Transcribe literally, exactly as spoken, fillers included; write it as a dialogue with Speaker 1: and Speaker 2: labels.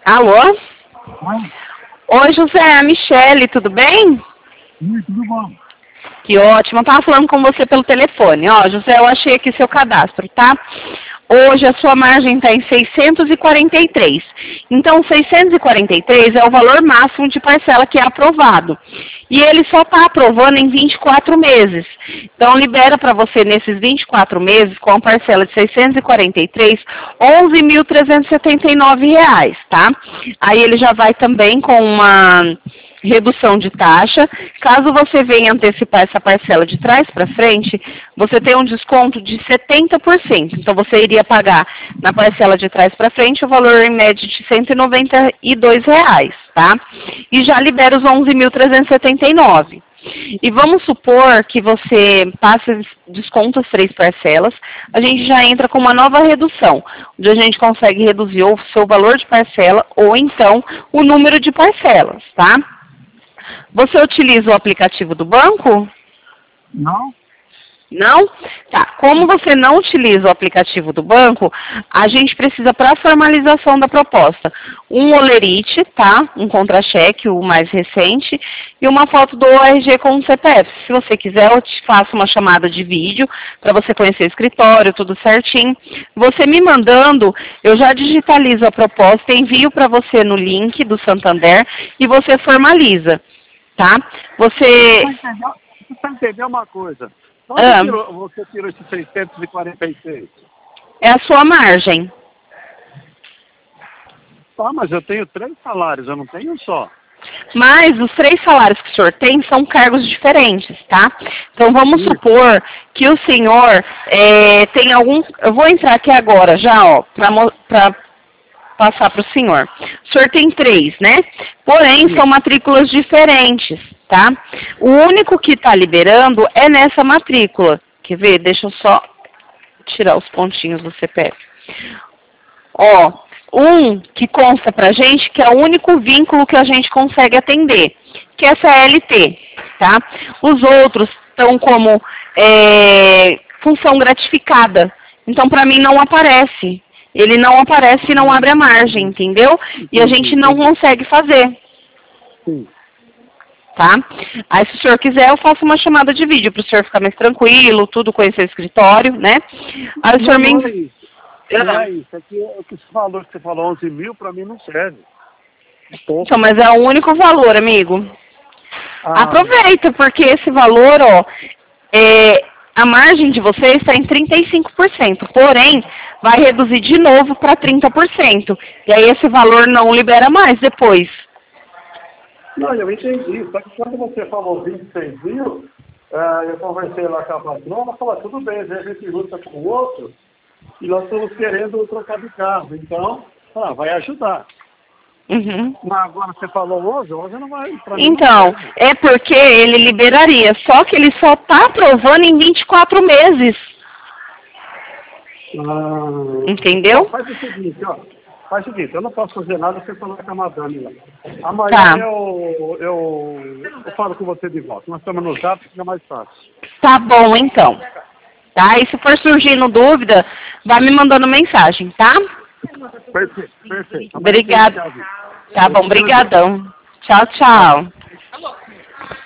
Speaker 1: Alô?
Speaker 2: Oi?
Speaker 1: Oi, José, é a Michele, tudo bem?
Speaker 2: Sim, tudo bom.
Speaker 1: Que ótimo, eu tava falando com você pelo telefone. Ó, José, eu achei aqui seu cadastro, tá? Hoje a sua margem está em seiscentos e quarenta e três. Então, seiscentos e quarenta e três é o valor máximo de parcela que é aprovado. E ele só está aprovando em vinte e quatro meses. Então, libera para você nesses vinte e quatro meses, com a parcela de seiscentos e quarenta e três, onze mil trezentos e setenta e nove reais, tá? Aí ele já vai também com uma redução de taxa. Caso você venha antecipar essa parcela de trás para frente, você tem um desconto de setenta por cento. Então, você iria pagar na parcela de trás para frente o valor em média de cento e noventa e dois reais, tá? E já libera os onze mil trezentos e setenta e nove. E vamos supor que você passe desconto as três parcelas, a gente já entra com uma nova redução, onde a gente consegue reduzir o seu valor de parcela ou então o número de parcelas, tá? Você utiliza o aplicativo do banco?
Speaker 2: Não?
Speaker 1: Não? Tá. Como você não utiliza o aplicativo do banco, a gente precisa, para a formalização da proposta, um olerite, tá? Um contra-cheque, o mais recente, e uma foto do O R G com o C P F. Se você quiser, eu te faço uma chamada de vídeo para você conhecer o escritório, tudo certinho. Você me mandando, eu já digitalizo a proposta, envio para você no link do Santander e você formaliza, tá? Você...
Speaker 2: Você precisa entender uma coisa. Onde
Speaker 1: Ah,
Speaker 2: tirou, você tirou esses seiscentos e quarenta e seis?
Speaker 1: é a sua margem.
Speaker 2: Tá, mas eu tenho três salários, eu não tenho um só.
Speaker 1: Mas os três salários que o senhor tem são cargos diferentes, tá? Então vamos
Speaker 2: Isso.
Speaker 1: supor que o senhor é, tem algum... Eu vou entrar aqui agora já, ó, para passar para o senhor. O senhor tem três, né? Porém,
Speaker 2: Sim.
Speaker 1: são matrículas diferentes, tá? O único que está liberando é nessa matrícula. Quer ver? Deixa eu só tirar os pontinhos do C P F. Ó, um que consta pra gente que é o único vínculo que a gente consegue atender, que é essa L T, tá? Os outros estão como é, função gratificada. Então, pra mim, não aparece. Ele não aparece e não abre a margem, entendeu? E a gente não consegue fazer,
Speaker 2: Sim.
Speaker 1: tá? Aí, se o senhor quiser, eu faço uma chamada de vídeo para o senhor ficar mais tranquilo, tudo, conhecer o escritório, né? Aí o senhor me...
Speaker 2: Não é isso. Não é isso. É que, é que esse valor que você falou, onze mil, para mim não serve. É pouco.
Speaker 1: Então, mas é o único valor, amigo.
Speaker 2: Ah,
Speaker 1: Aproveita, porque esse valor, ó, é, a margem de vocês está em trinta e cinco por cento, porém, vai reduzir de novo para trinta por cento. E aí esse valor não libera mais depois.
Speaker 2: não, eu entendi. Só que quando você falou vinte e seis mil, ah, eu conversei lá com a patrona, ela falou, tudo bem, às vezes a gente luta com o outro, e nós estamos querendo trocar de carro. Então, ah, vai ajudar.
Speaker 1: Uhum.
Speaker 2: Mas agora você falou hoje, hoje não vai... Pra mim
Speaker 1: Então,
Speaker 2: não vai.
Speaker 1: é porque ele liberaria, só que ele só está aprovando em vinte e quatro meses.
Speaker 2: Ah,
Speaker 1: Entendeu?
Speaker 2: faz o seguinte, ó. Faz o seguinte, eu não posso fazer nada sem falar com a madame lá. Amanhã
Speaker 1: Tá.
Speaker 2: eu, eu, eu falo com você de volta. Nós estamos no zap, fica mais fácil.
Speaker 1: Tá bom, então. Tá? E se for surgindo dúvida, vai me mandando mensagem, tá?
Speaker 2: Perfeito, perfeito.
Speaker 1: Obrigada. Tá bom, brigadão. Tchau, tchau.